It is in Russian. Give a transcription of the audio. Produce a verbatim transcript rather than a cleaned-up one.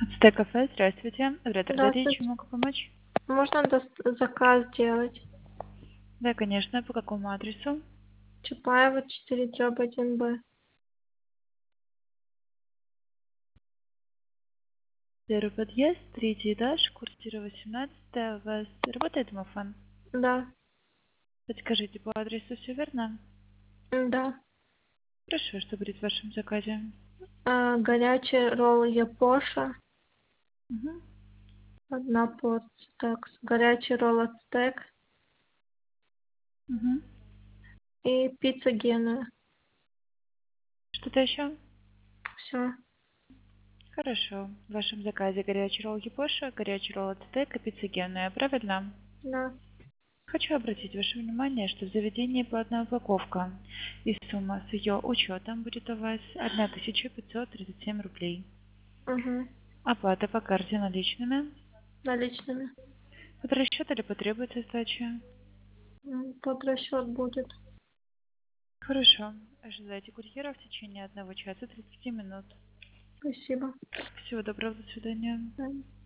Ацтек кафе, здравствуйте. Оператор Дарья, Здравствуйте. чем могу помочь? Можно дос- заказ сделать? Да, конечно. По какому адресу? Чапаева, четыре дробь один Б. Первый подъезд, третий этаж, квартира восемнадцатая. У вас работает домофон? Да, Подскажите, по адресу все верно? да. Хорошо, что будет в вашем заказе? А, горячий ролл Япоша, Угу. одна порция. Так, горячий ролл Ацтек Угу. и пицца Генуя. Что-то еще? Все, Хорошо. В вашем заказе горячий ролл Япоша, горячий ролл Ацтек и пицца Генуя, правильно? да. Хочу обратить ваше внимание, что в заведении платная упаковка, и сумма с ее учетом будет у вас тысяча пятьсот тридцать семь рублей. Угу. Оплата по карте наличными. Наличными. Под расчет или потребуется сдача? М, Под расчет будет. Хорошо. Ожидайте курьера в течение одного часа тридцати минут. Спасибо. Всего доброго, до свидания. Да.